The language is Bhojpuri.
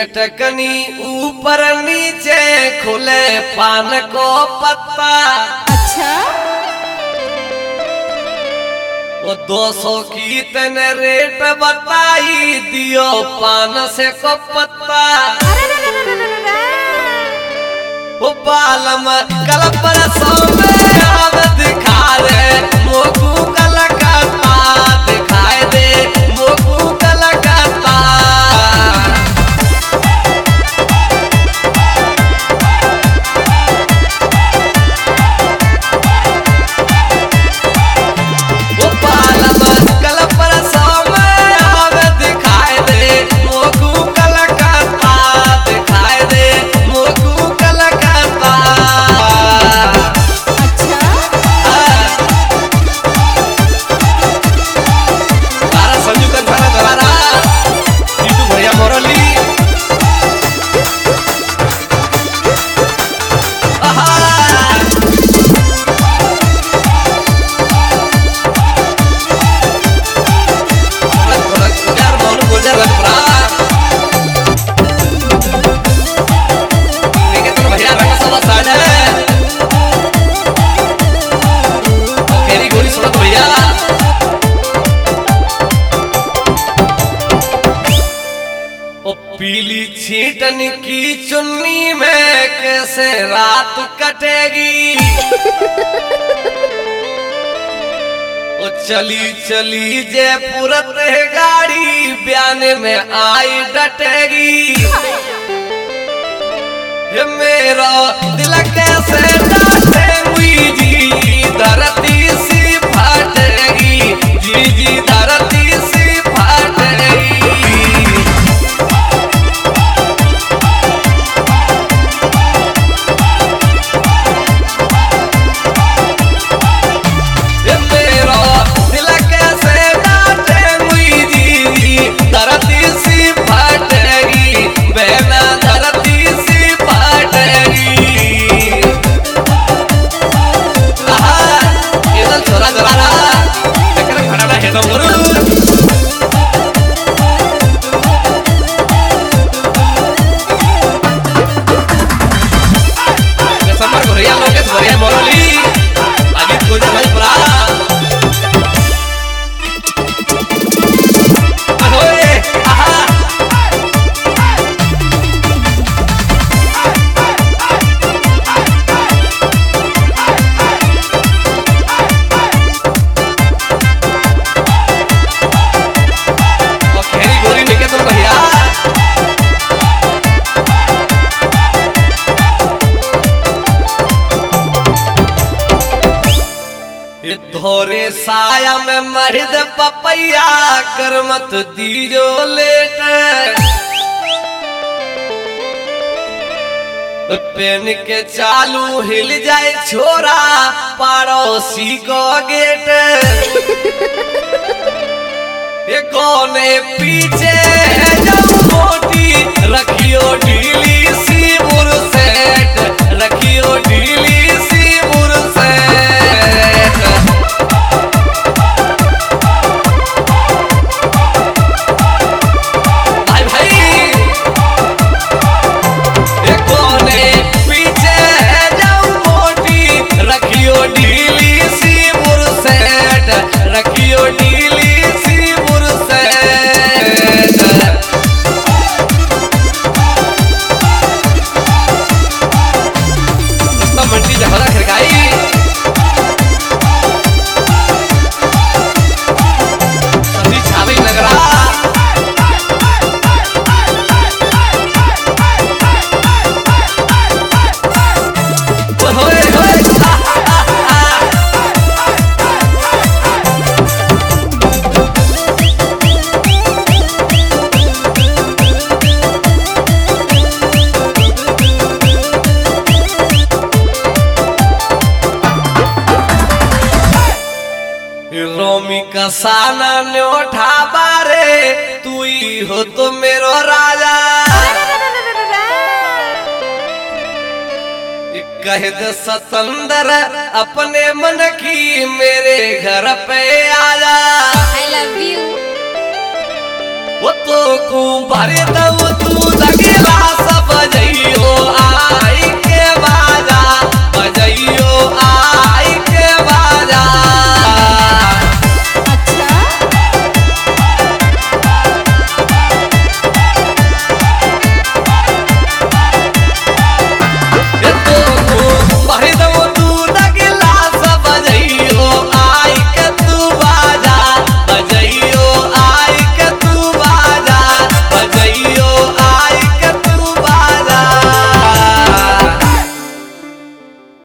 चटकनी ऊपर नीचे खुले पान को पत्ता। अच्छा वो 200 की तने रेट बताई दियो पान से को पत्ता। वो बालम कल पर में हम दिखा दे मोकू कल करता दिखाए दे मोकू कल करता। वो बालम कल पर में हम दिखाए दे मोकू कल करता दिखाए दे मोकू कल करता। पीली छीटन की चुन्नी में कैसे रात कटेगी। ओ चली चली जयपुर गाड़ी बयाने में आई डटेगी। ये मेरा दिल कैसे डांटे हुई जी धरती सी फटेगी जी जी धरती सी फटेगी। धोरे साया में मर्द पपैया कर मत दीजो लेट। पेन के चालू हिल जाए छोरा पड़ोसी को गेट। ये कोने पीछे जाऊं मोटी रखियो ढीली सी बुरसेट रखियो ढीली सी बुरसेट। रखियो ढीली सी बुरसेट। मंडी जहरा खिड़काई सभी छावी नगरा। रोमी कसाना ने उठा बारे तू ही हो तो मेरो राजा। कह दे सतंदर अपने मन की मेरे घर पे आजा। I love you। वो तो को भरे दो तू लगे कैलाश बजइयो